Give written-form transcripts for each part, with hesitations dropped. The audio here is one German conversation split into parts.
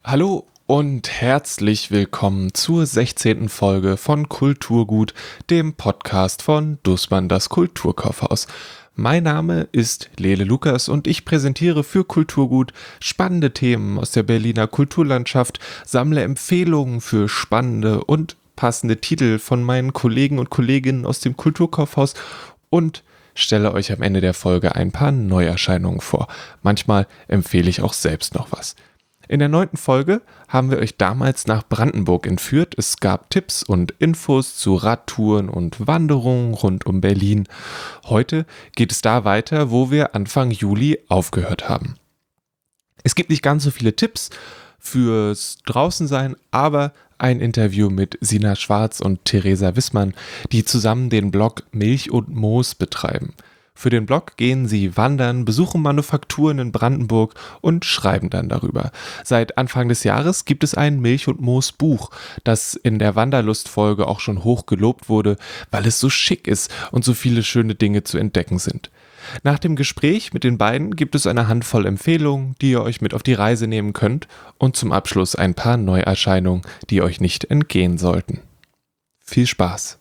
Hallo und herzlich willkommen zur 16. Folge von Kulturgut, dem Podcast von Dussmann das Kulturkaufhaus. Mein Name ist Lele Lukas und ich präsentiere für Kulturgut spannende Themen aus der Berliner Kulturlandschaft, sammle Empfehlungen für spannende und passende Titel von meinen Kollegen und Kolleginnen aus dem Kulturkaufhaus und stelle euch am Ende der Folge ein paar Neuerscheinungen vor. Manchmal empfehle ich auch selbst noch was. In der 9. Folge haben wir euch damals nach Brandenburg entführt. Es gab Tipps und Infos zu Radtouren und Wanderungen rund um Berlin. Heute geht es da weiter, wo wir Anfang Juli aufgehört haben. Es gibt nicht ganz so viele Tipps fürs Draußensein, aber ein Interview mit Sina Schwarz und Theresa Wissmann, die zusammen den Blog Milch und Moos betreiben. Für den Blog gehen sie wandern, besuchen Manufakturen in Brandenburg und schreiben dann darüber. Seit Anfang des Jahres gibt es ein Milch- und Moos-Buch, das in der Wanderlust-Folge auch schon hoch gelobt wurde, weil es so schick ist und so viele schöne Dinge zu entdecken sind. Nach dem Gespräch mit den beiden gibt es eine Handvoll Empfehlungen, die ihr euch mit auf die Reise nehmen könnt und zum Abschluss ein paar Neuerscheinungen, die euch nicht entgehen sollten. Viel Spaß!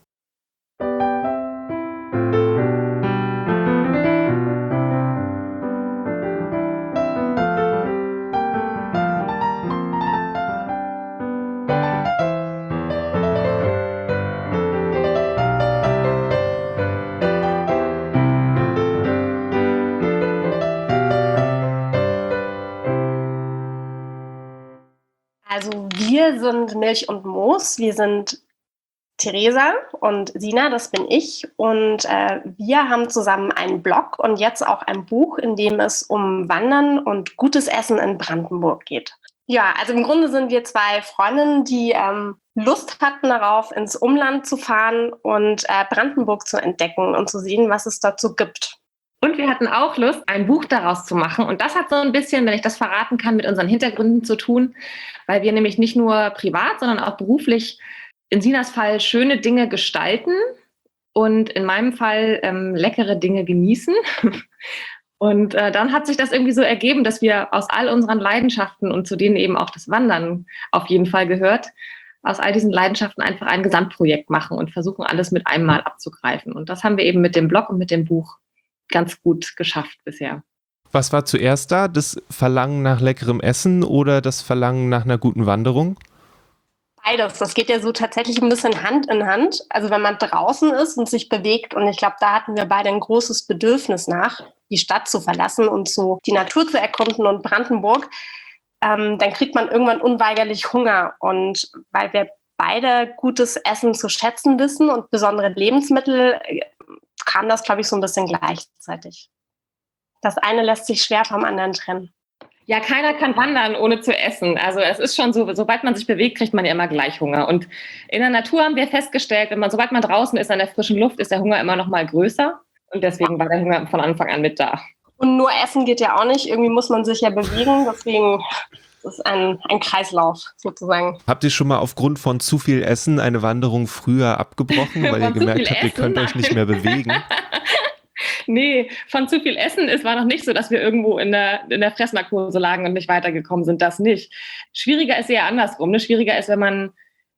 Also wir sind Milch und Moos. Wir sind Theresa und Sina, das bin ich. Und wir haben zusammen einen Blog und jetzt auch ein Buch, in dem es um Wandern und gutes Essen in Brandenburg geht. Ja, also im Grunde sind wir zwei Freundinnen, die Lust hatten darauf, ins Umland zu fahren und Brandenburg zu entdecken und zu sehen, was es dazu gibt. Und wir hatten auch Lust, ein Buch daraus zu machen. Und das hat so ein bisschen, wenn ich das verraten kann, mit unseren Hintergründen zu tun, weil wir nämlich nicht nur privat, sondern auch beruflich in Sinas Fall schöne Dinge gestalten und in meinem Fall leckere Dinge genießen. Und dann hat sich das irgendwie so ergeben, dass wir aus all unseren Leidenschaften und zu denen eben auch das Wandern auf jeden Fall gehört, aus all diesen Leidenschaften einfach ein Gesamtprojekt machen und versuchen, alles mit einem Mal abzugreifen. Und das haben wir eben mit dem Blog und mit dem Buch ganz gut geschafft bisher. Was war zuerst da? Das Verlangen nach leckerem Essen oder das Verlangen nach einer guten Wanderung? Beides. Das geht ja so tatsächlich ein bisschen Hand in Hand. Also wenn man draußen ist und sich bewegt, und ich glaube, da hatten wir beide ein großes Bedürfnis nach, die Stadt zu verlassen und so die Natur zu erkunden und Brandenburg, dann kriegt man irgendwann unweigerlich Hunger. Und weil wir beide gutes Essen zu schätzen wissen und besondere Lebensmittel, kam das, glaube ich, so ein bisschen gleichzeitig. Das eine lässt sich schwer vom anderen trennen. Ja, keiner kann wandern, ohne zu essen. Also es ist schon so, sobald man sich bewegt, kriegt man ja immer gleich Hunger. Und in der Natur haben wir festgestellt, sobald man draußen ist, an der frischen Luft, ist der Hunger immer noch mal größer. Und deswegen war der Hunger von Anfang an mit da. Und nur essen geht ja auch nicht. Irgendwie muss man sich ja bewegen. Deswegen ist es ein Kreislauf sozusagen. Habt ihr schon mal aufgrund von zu viel Essen eine Wanderung früher abgebrochen, weil ihr gemerkt habt, ihr könnt euch nicht mehr bewegen? Nee, von zu viel Essen, es war noch nicht so, dass wir irgendwo in der Fressnarkose lagen und nicht weitergekommen sind, das nicht. Schwieriger ist eher andersrum. Ne? Schwieriger ist, wenn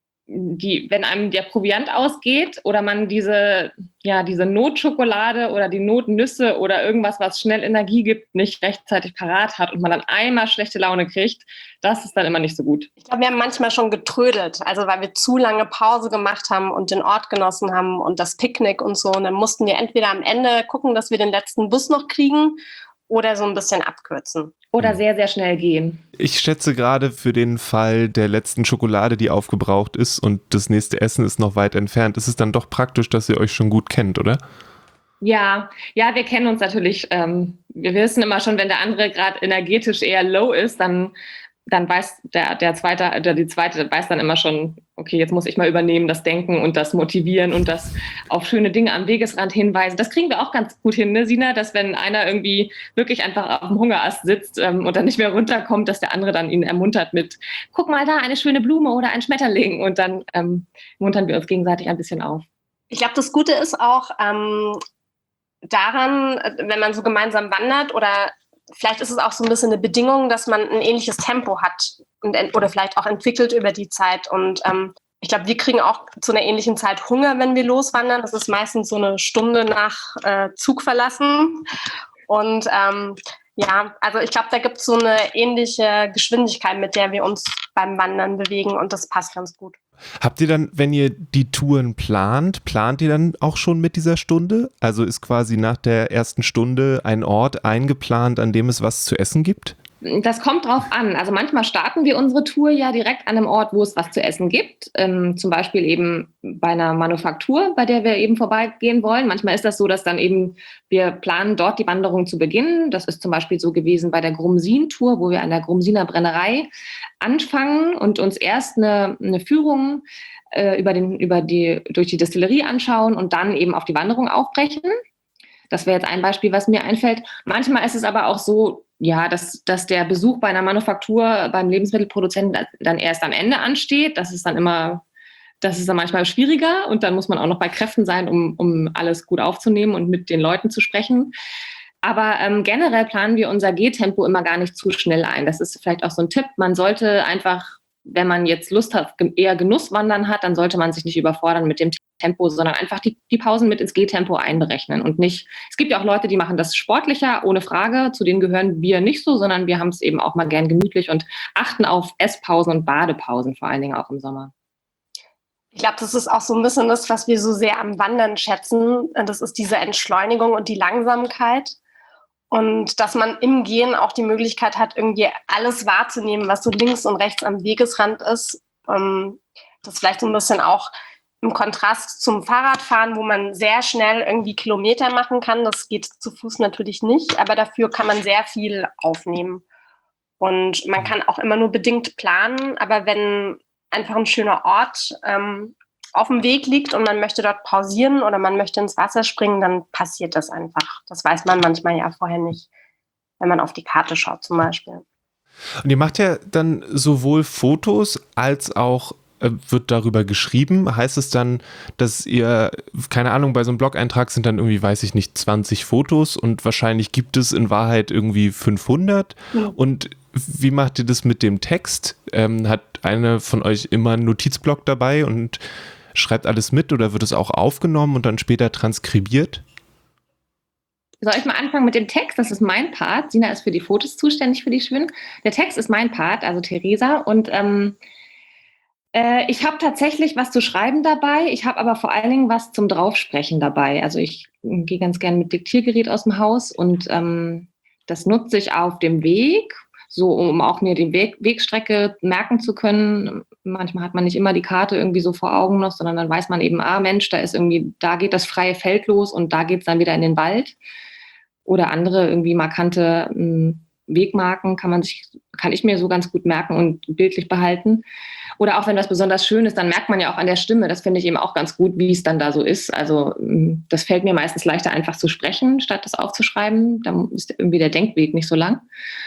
einem der Proviant ausgeht oder man diese Notschokolade oder die Notnüsse oder irgendwas, was schnell Energie gibt, nicht rechtzeitig parat hat und man dann einmal schlechte Laune kriegt, das ist dann immer nicht so gut. Ich glaube, wir haben manchmal schon getrödelt, also weil wir zu lange Pause gemacht haben und den Ort genossen haben und das Picknick und so. Und dann mussten wir entweder am Ende gucken, dass wir den letzten Bus noch kriegen oder so ein bisschen abkürzen. Oder sehr, sehr schnell gehen. Ich schätze gerade für den Fall der letzten Schokolade, die aufgebraucht ist und das nächste Essen ist noch weit entfernt, ist es dann doch praktisch, dass ihr euch schon gut kennt, oder? Ja, wir kennen uns natürlich. Wir wissen immer schon, wenn der andere gerade energetisch eher low ist, dann weiß der Zweite oder die Zweite weiß dann immer schon, okay, jetzt muss ich mal übernehmen, das Denken und das Motivieren und das auf schöne Dinge am Wegesrand hinweisen. Das kriegen wir auch ganz gut hin, ne, Sina, dass wenn einer irgendwie wirklich einfach auf dem Hungerast sitzt und dann nicht mehr runterkommt, dass der andere dann ihn ermuntert mit, guck mal da, eine schöne Blume oder ein Schmetterling, und dann muntern wir uns gegenseitig ein bisschen auf. Ich glaube, das Gute ist auch daran, wenn man so gemeinsam wandert oder vielleicht ist es auch so ein bisschen eine Bedingung, dass man ein ähnliches Tempo hat oder vielleicht auch entwickelt über die Zeit. Und ich glaube, wir kriegen auch zu einer ähnlichen Zeit Hunger, wenn wir loswandern. Das ist meistens so eine Stunde nach Zug verlassen. Und also ich glaube, da gibt es so eine ähnliche Geschwindigkeit, mit der wir uns beim Wandern bewegen, und das passt ganz gut. Habt ihr dann, wenn ihr die Touren plant ihr dann auch schon mit dieser Stunde? Also ist quasi nach der ersten Stunde ein Ort eingeplant, an dem es was zu essen gibt? Das kommt drauf an. Also manchmal starten wir unsere Tour ja direkt an einem Ort, wo es was zu essen gibt. Zum Beispiel eben bei einer Manufaktur, bei der wir eben vorbeigehen wollen. Manchmal ist das so, dass dann eben wir planen, dort die Wanderung zu beginnen. Das ist zum Beispiel so gewesen bei der Grumsin-Tour, wo wir an der Grumsiner Brennerei anfangen und uns erst eine Führung durch die Destillerie anschauen und dann eben auf die Wanderung aufbrechen. Das wäre jetzt ein Beispiel, was mir einfällt. Manchmal ist es aber auch so, ja, dass der Besuch bei einer Manufaktur, beim Lebensmittelproduzenten dann erst am Ende ansteht. Das ist dann manchmal schwieriger, und dann muss man auch noch bei Kräften sein, um alles gut aufzunehmen und mit den Leuten zu sprechen. Aber generell planen wir unser Gehtempo immer gar nicht zu schnell ein. Das ist vielleicht auch so ein Tipp. Man sollte einfach, wenn man jetzt Lust hat, eher Genusswandern hat, dann sollte man sich nicht überfordern mit dem Tempo, sondern einfach die Pausen mit ins Gehtempo einberechnen und nicht. Es gibt ja auch Leute, die machen das sportlicher, ohne Frage. Zu denen gehören wir nicht so, sondern wir haben es eben auch mal gern gemütlich und achten auf Esspausen und Badepausen, vor allen Dingen auch im Sommer. Ich glaube, das ist auch so ein bisschen das, was wir so sehr am Wandern schätzen. Das ist diese Entschleunigung und die Langsamkeit. Und dass man im Gehen auch die Möglichkeit hat, irgendwie alles wahrzunehmen, was so links und rechts am Wegesrand ist. Das vielleicht so ein bisschen auch im Kontrast zum Fahrradfahren, wo man sehr schnell irgendwie Kilometer machen kann. Das geht zu Fuß natürlich nicht, aber dafür kann man sehr viel aufnehmen. Und man kann auch immer nur bedingt planen, aber wenn einfach ein schöner Ort auf dem Weg liegt und man möchte dort pausieren oder man möchte ins Wasser springen, dann passiert das einfach. Das weiß man manchmal ja vorher nicht, wenn man auf die Karte schaut zum Beispiel. Und ihr macht ja dann sowohl Fotos als auch wird darüber geschrieben. Heißt es dann, dass ihr, keine Ahnung, bei so einem Blog-Eintrag sind dann irgendwie, weiß ich nicht, 20 Fotos und wahrscheinlich gibt es in Wahrheit irgendwie 500. Ja. Und wie macht ihr das mit dem Text? Hat eine von euch immer einen Notizblock dabei und schreibt alles mit, oder wird es auch aufgenommen und dann später transkribiert? Soll ich mal anfangen mit dem Text? Das ist mein Part. Sina ist für die Fotos zuständig, für die Schwimmen. Der Text ist mein Part, also Theresa. Und ich habe tatsächlich was zu schreiben dabei. Ich habe aber vor allen Dingen was zum Draufsprechen dabei. Also ich gehe ganz gern mit Diktiergerät aus dem Haus und das nutze ich auf dem Weg, so um auch mir die Wegstrecke merken zu können. Manchmal hat man nicht immer die Karte irgendwie so vor Augen noch, sondern dann weiß man eben, Mensch, da geht das freie Feld los und da geht es dann wieder in den Wald. Oder andere irgendwie markante Wegmarken kann ich mir so ganz gut merken und bildlich behalten. Oder auch wenn was besonders schön ist, dann merkt man ja auch an der Stimme, das finde ich eben auch ganz gut, wie es dann da so ist. Also das fällt mir meistens leichter, einfach zu sprechen, statt das aufzuschreiben. Dann ist irgendwie der Denkweg nicht so lang.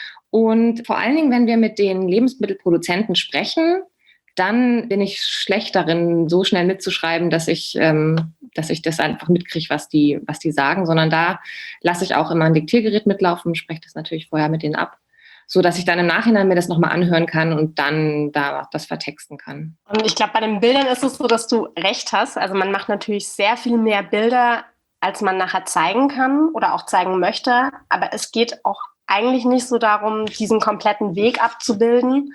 Und vor allen Dingen, wenn wir mit den Lebensmittelproduzenten sprechen, dann bin ich schlecht darin, so schnell mitzuschreiben, dass ich das einfach mitkriege, was die sagen, sondern da lasse ich auch immer ein Diktiergerät mitlaufen, spreche das natürlich vorher mit denen ab, so dass ich dann im Nachhinein mir das nochmal anhören kann und dann da das vertexten kann. Und ich glaube, bei den Bildern ist es so, dass du recht hast. Also man macht natürlich sehr viel mehr Bilder, als man nachher zeigen kann oder auch zeigen möchte. Aber es geht auch eigentlich nicht so darum, diesen kompletten Weg abzubilden,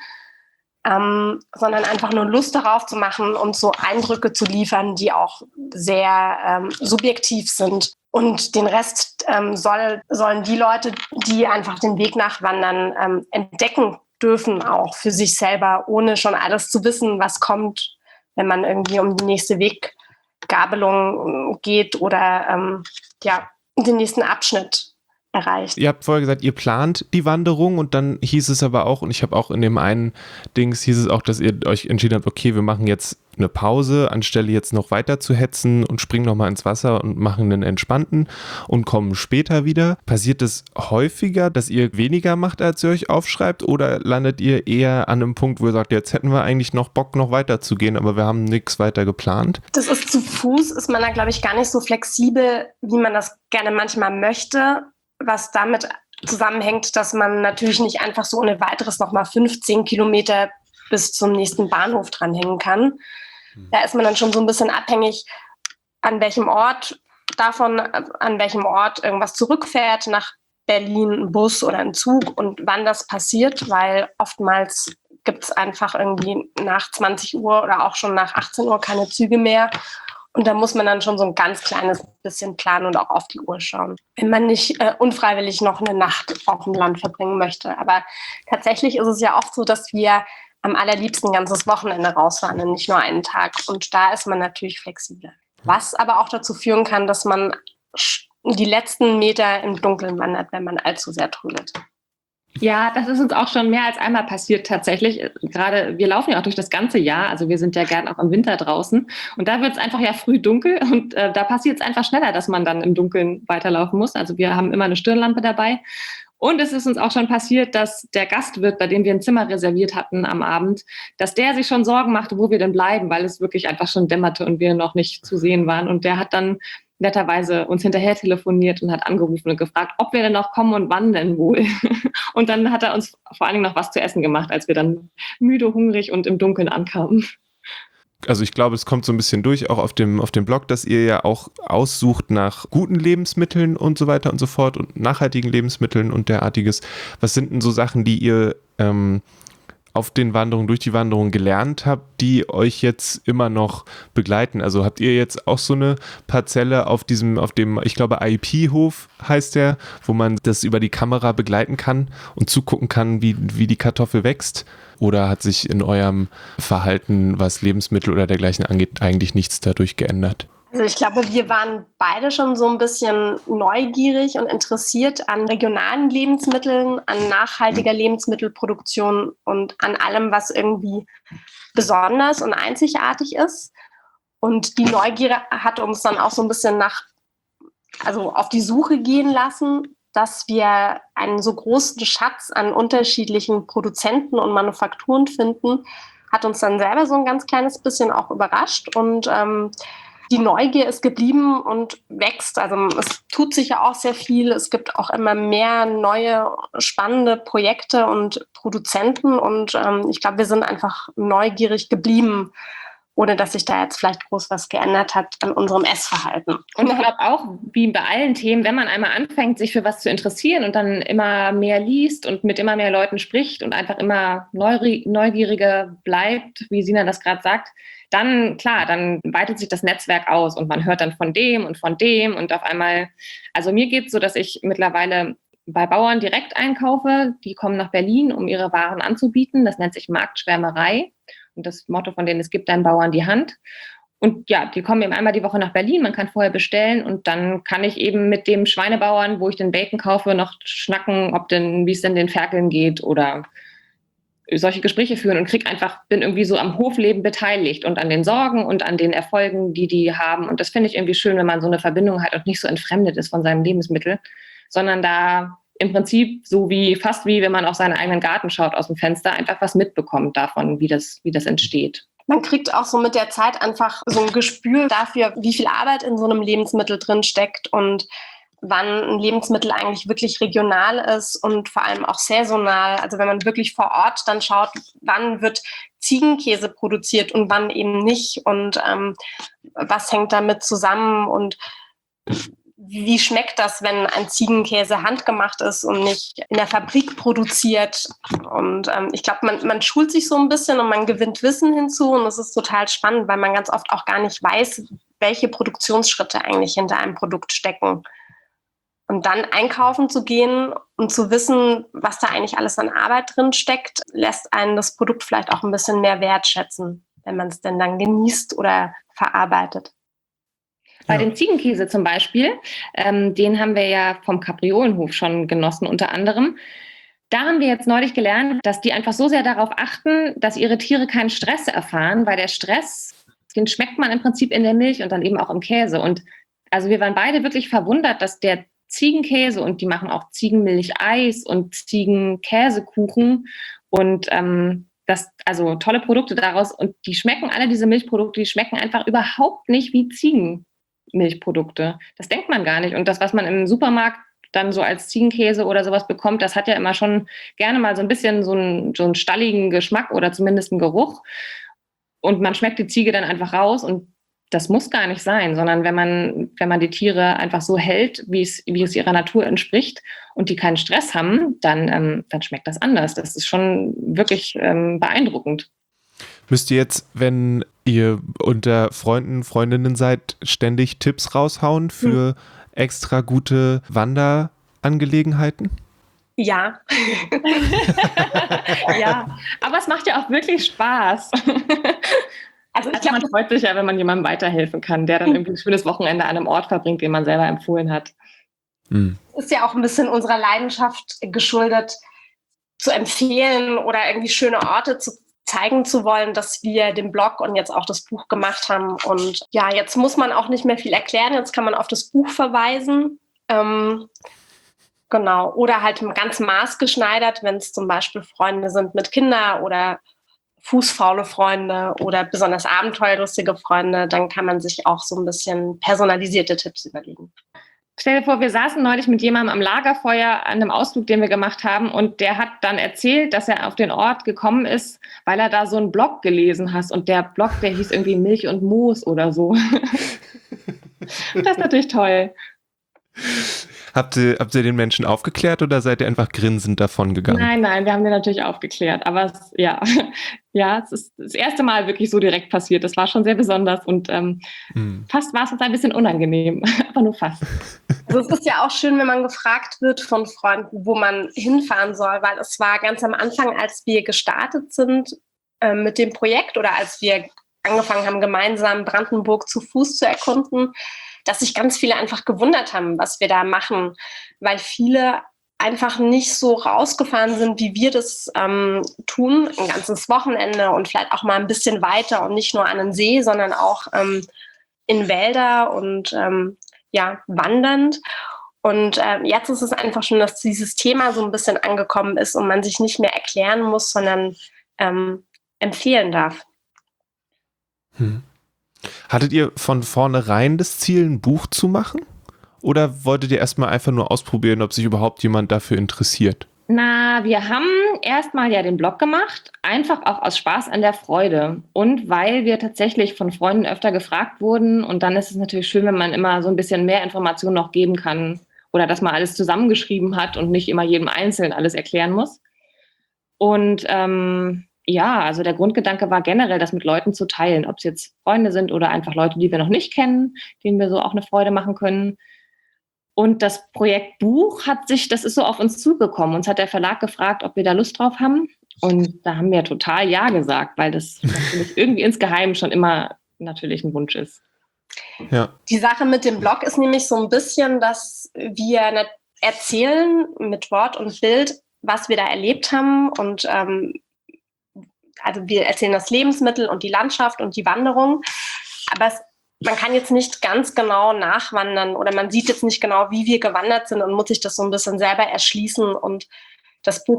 sondern einfach nur Lust darauf zu machen und so Eindrücke zu liefern, die auch sehr subjektiv sind. Und den Rest sollen die Leute, die einfach den Weg nachwandern, entdecken dürfen, auch für sich selber, ohne schon alles zu wissen, was kommt, wenn man irgendwie um die nächste Weggabelung geht oder den nächsten Abschnitt erreicht. Ihr habt vorher gesagt, ihr plant die Wanderung und dann hieß es aber auch, und ich habe auch in dem einen Dings hieß es auch, dass ihr euch entschieden habt, okay, wir machen jetzt eine Pause, anstelle jetzt noch weiter zu hetzen und springen nochmal ins Wasser und machen einen entspannten und kommen später wieder. Passiert es häufiger, dass ihr weniger macht, als ihr euch aufschreibt, oder landet ihr eher an einem Punkt, wo ihr sagt, jetzt hätten wir eigentlich noch Bock, noch weiter zu gehen, aber wir haben nichts weiter geplant? Das ist zu Fuß, ist man da, glaube ich, gar nicht so flexibel, wie man das gerne manchmal möchte. Was damit zusammenhängt, dass man natürlich nicht einfach so ohne weiteres nochmal 15 Kilometer bis zum nächsten Bahnhof dranhängen kann. Da ist man dann schon so ein bisschen abhängig, an welchem Ort irgendwas zurückfährt nach Berlin, ein Bus oder ein Zug und wann das passiert, weil oftmals gibt es einfach irgendwie nach 20 Uhr oder auch schon nach 18 Uhr keine Züge mehr. Und da muss man dann schon so ein ganz kleines bisschen planen und auch auf die Uhr schauen, wenn man nicht unfreiwillig noch eine Nacht auf dem Land verbringen möchte. Aber tatsächlich ist es ja oft so, dass wir am allerliebsten ein ganzes Wochenende rausfahren und nicht nur einen Tag. Und da ist man natürlich flexibler. Was aber auch dazu führen kann, dass man die letzten Meter im Dunkeln wandert, wenn man allzu sehr trödelt. Ja, das ist uns auch schon mehr als einmal passiert tatsächlich. Gerade wir laufen ja auch durch das ganze Jahr, also wir sind ja gern auch im Winter draußen und da wird es einfach ja früh dunkel und da passiert es einfach schneller, dass man dann im Dunkeln weiterlaufen muss. Also wir haben immer eine Stirnlampe dabei und es ist uns auch schon passiert, dass der Gastwirt, bei dem wir ein Zimmer reserviert hatten am Abend, dass der sich schon Sorgen machte, wo wir denn bleiben, weil es wirklich einfach schon dämmerte und wir noch nicht zu sehen waren und der hat dann netterweise uns hinterher telefoniert und hat angerufen und gefragt, ob wir denn noch kommen und wann denn wohl. Und dann hat er uns vor allen Dingen noch was zu essen gemacht, als wir dann müde, hungrig und im Dunkeln ankamen. Also ich glaube, es kommt so ein bisschen durch, auch auf dem Blog, dass ihr ja auch aussucht nach guten Lebensmitteln und so weiter und so fort und nachhaltigen Lebensmitteln und derartiges. Was sind denn so Sachen, die ihr auf den Wanderungen, durch die Wanderung gelernt habt, die euch jetzt immer noch begleiten? Also habt ihr jetzt auch so eine Parzelle auf dem, ich glaube IP-Hof heißt der, wo man das über die Kamera begleiten kann und zugucken kann, wie die Kartoffel wächst? Oder hat sich in eurem Verhalten, was Lebensmittel oder dergleichen angeht, eigentlich nichts dadurch geändert? Also ich glaube, wir waren beide schon so ein bisschen neugierig und interessiert an regionalen Lebensmitteln, an nachhaltiger Lebensmittelproduktion und an allem, was irgendwie besonders und einzigartig ist. Und die Neugier hat uns dann auch so ein bisschen auf die Suche gehen lassen, dass wir einen so großen Schatz an unterschiedlichen Produzenten und Manufakturen finden, hat uns dann selber so ein ganz kleines bisschen auch überrascht und die Neugier ist geblieben und wächst. Also es tut sich ja auch sehr viel. Es gibt auch immer mehr neue, spannende Projekte und Produzenten. Und ich glaube, wir sind einfach neugierig geblieben, ohne dass sich da jetzt vielleicht groß was geändert hat an unserem Essverhalten. Und ich glaube auch, wie bei allen Themen, wenn man einmal anfängt, sich für was zu interessieren und dann immer mehr liest und mit immer mehr Leuten spricht und einfach immer neugieriger bleibt, wie Sina das gerade sagt, dann weitet sich das Netzwerk aus und man hört dann von dem und auf einmal, also mir geht es so, dass ich mittlerweile bei Bauern direkt einkaufe, die kommen nach Berlin, um ihre Waren anzubieten, das nennt sich Marktschwärmerei und das Motto von denen, es gibt deinen Bauern die Hand und ja, die kommen eben einmal die Woche nach Berlin, man kann vorher bestellen und dann kann ich eben mit dem Schweinebauern, wo ich den Bacon kaufe, noch schnacken, wie es denn den Ferkeln geht oder solche Gespräche führen und bin irgendwie so am Hofleben beteiligt und an den Sorgen und an den Erfolgen, die haben. Und das finde ich irgendwie schön, wenn man so eine Verbindung hat und nicht so entfremdet ist von seinem Lebensmittel, sondern da im Prinzip fast wie wenn man auf seinen eigenen Garten schaut aus dem Fenster, einfach was mitbekommt davon, wie das entsteht. Man kriegt auch so mit der Zeit einfach so ein Gespür dafür, wie viel Arbeit in so einem Lebensmittel drin steckt und wann ein Lebensmittel eigentlich wirklich regional ist und vor allem auch saisonal. Also wenn man wirklich vor Ort dann schaut, wann wird Ziegenkäse produziert und wann eben nicht und was hängt damit zusammen und wie schmeckt das, wenn ein Ziegenkäse handgemacht ist und nicht in der Fabrik produziert. Und ich glaube, man schult sich so ein bisschen und man gewinnt Wissen hinzu und das ist total spannend, weil man ganz oft auch gar nicht weiß, welche Produktionsschritte eigentlich hinter einem Produkt stecken. Und dann einkaufen zu gehen und zu wissen, was da eigentlich alles an Arbeit drin steckt, lässt einen das Produkt vielleicht auch ein bisschen mehr wertschätzen, wenn man es denn dann genießt oder verarbeitet. Bei dem Ziegenkäse zum Beispiel, den haben wir ja vom Kapriolenhof schon genossen unter anderem. Da haben wir jetzt neulich gelernt, dass die einfach so sehr darauf achten, dass ihre Tiere keinen Stress erfahren, weil der Stress, den schmeckt man im Prinzip in der Milch und dann eben auch im Käse. Und also wir waren beide wirklich verwundert, dass der Ziegenkäse und die machen auch Ziegenmilch-Eis und Ziegenkäsekuchen und also tolle Produkte daraus und die schmecken alle, diese Milchprodukte, die schmecken einfach überhaupt nicht wie Ziegenmilchprodukte. Das denkt man gar nicht und das, was man im Supermarkt dann so als Ziegenkäse oder sowas bekommt, das hat ja immer schon gerne mal so ein bisschen so einen stalligen Geschmack oder zumindest einen Geruch. Und man schmeckt die Ziege dann einfach raus und das muss gar nicht sein, sondern wenn man die Tiere einfach so hält, wie es ihrer Natur entspricht und die keinen Stress haben, dann schmeckt das anders. Das ist schon wirklich beeindruckend. Müsst ihr jetzt, wenn ihr unter Freunden, Freundinnen seid, ständig Tipps raushauen für extra gute Wanderangelegenheiten? Ja. Ja, aber es macht ja auch wirklich Spaß. Also ich Man glaube, freut sich ja, wenn man jemandem weiterhelfen kann, der dann irgendwie ein schönes Wochenende an einem Ort verbringt, den man selber empfohlen hat. das ist ja auch ein bisschen unserer Leidenschaft geschuldet, zu empfehlen oder irgendwie schöne Orte zu zeigen zu wollen, dass wir den Blog und jetzt auch das Buch gemacht haben. Und ja, jetzt muss man auch nicht mehr viel erklären. Jetzt kann man auf das Buch verweisen. Genau. Oder halt ganz maßgeschneidert, wenn es zum Beispiel Freunde sind mit Kindern oder fußfaule Freunde oder besonders abenteuerlustige Freunde, dann kann man sich auch so ein bisschen personalisierte Tipps überlegen. Stell dir vor, wir saßen neulich mit jemandem am Lagerfeuer an einem Ausflug, den wir gemacht haben, und der hat dann erzählt, dass er auf den Ort gekommen ist, weil er da so einen Blog gelesen hat, und der Blog, der hieß irgendwie Milch und Moos oder so. Das ist natürlich toll. Habt ihr den Menschen aufgeklärt oder seid ihr einfach grinsend davon gegangen? Nein, wir haben den natürlich aufgeklärt. Aber es ist das erste Mal wirklich so direkt passiert. Das war schon sehr besonders und fast war es uns ein bisschen unangenehm, aber nur fast. Also es ist ja auch schön, wenn man gefragt wird von Freunden, wo man hinfahren soll, weil es war ganz am Anfang, als wir gestartet sind mit dem Projekt oder als wir angefangen haben, gemeinsam Brandenburg zu Fuß zu erkunden, dass sich ganz viele einfach gewundert haben, was wir da machen, weil viele einfach nicht so rausgefahren sind, wie wir das tun, ein ganzes Wochenende und vielleicht auch mal ein bisschen weiter und nicht nur an den See, sondern auch in Wälder und wandernd. Und jetzt ist es einfach schon, dass dieses Thema so ein bisschen angekommen ist und man sich nicht mehr erklären muss, sondern empfehlen darf. Hattet ihr von vornherein das Ziel, ein Buch zu machen? Oder wolltet ihr erstmal einfach nur ausprobieren, ob sich überhaupt jemand dafür interessiert? Na, wir haben erstmal ja den Blog gemacht, einfach auch aus Spaß an der Freude. Und weil wir tatsächlich von Freunden öfter gefragt wurden. Und dann ist es natürlich schön, wenn man immer so ein bisschen mehr Informationen noch geben kann. Oder dass man alles zusammengeschrieben hat und nicht immer jedem Einzelnen alles erklären muss. Und also der Grundgedanke war generell, das mit Leuten zu teilen, ob es jetzt Freunde sind oder einfach Leute, die wir noch nicht kennen, denen wir so auch eine Freude machen können. Und das Projekt Buch das ist so auf uns zugekommen. Uns hat der Verlag gefragt, ob wir da Lust drauf haben. Und da haben wir total ja gesagt, weil das natürlich irgendwie insgeheim schon immer natürlich ein Wunsch ist. Ja. Die Sache mit dem Blog ist nämlich so ein bisschen, dass wir erzählen mit Wort und Bild, was wir da erlebt haben. Und also wir erzählen das Lebensmittel und die Landschaft und die Wanderung. Aber man kann jetzt nicht ganz genau nachwandern oder man sieht jetzt nicht genau, wie wir gewandert sind und muss sich das so ein bisschen selber erschließen. Und das Buch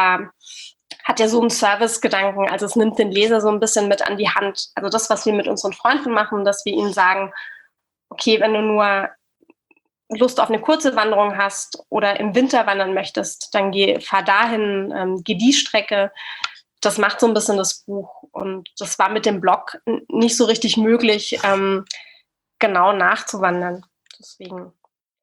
hat ja so einen Service-Gedanken. Also es nimmt den Leser so ein bisschen mit an die Hand. Also das, was wir mit unseren Freunden machen, dass wir ihnen sagen, okay, wenn du nur Lust auf eine kurze Wanderung hast oder im Winter wandern möchtest, dann fahr dahin, geh die Strecke. Das macht so ein bisschen das Buch. Und das war mit dem Blog nicht so richtig möglich, genau nachzuwandern. Deswegen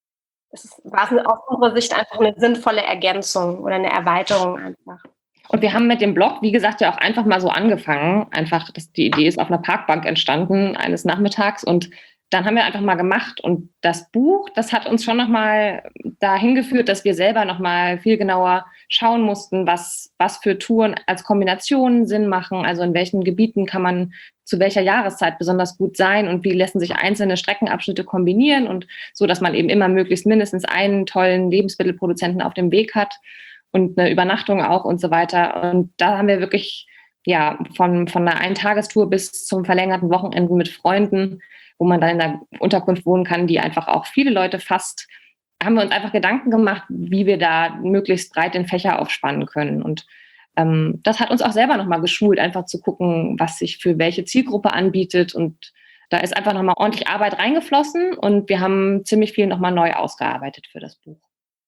war es aus unserer Sicht einfach eine sinnvolle Ergänzung oder eine Erweiterung einfach. Und wir haben mit dem Blog, wie gesagt, ja auch einfach mal so angefangen. Einfach, die Idee ist auf einer Parkbank entstanden eines Nachmittags und dann haben wir einfach mal gemacht. Und das Buch, das hat uns schon nochmal dahin geführt, dass wir selber nochmal viel genauer schauen mussten, was für Touren als Kombinationen Sinn machen. Also in welchen Gebieten kann man zu welcher Jahreszeit besonders gut sein und wie lassen sich einzelne Streckenabschnitte kombinieren und so, dass man eben immer möglichst mindestens einen tollen Lebensmittelproduzenten auf dem Weg hat und eine Übernachtung auch und so weiter. Und da haben wir wirklich von einer Eintagestour bis zum verlängerten Wochenenden mit Freunden, wo man dann in der Unterkunft wohnen kann, die einfach auch viele Leute fasst, haben wir uns einfach Gedanken gemacht, wie wir da möglichst breit den Fächer aufspannen können. Und das hat uns auch selber nochmal geschult, einfach zu gucken, was sich für welche Zielgruppe anbietet. Und da ist einfach nochmal ordentlich Arbeit reingeflossen und wir haben ziemlich viel nochmal neu ausgearbeitet für das Buch.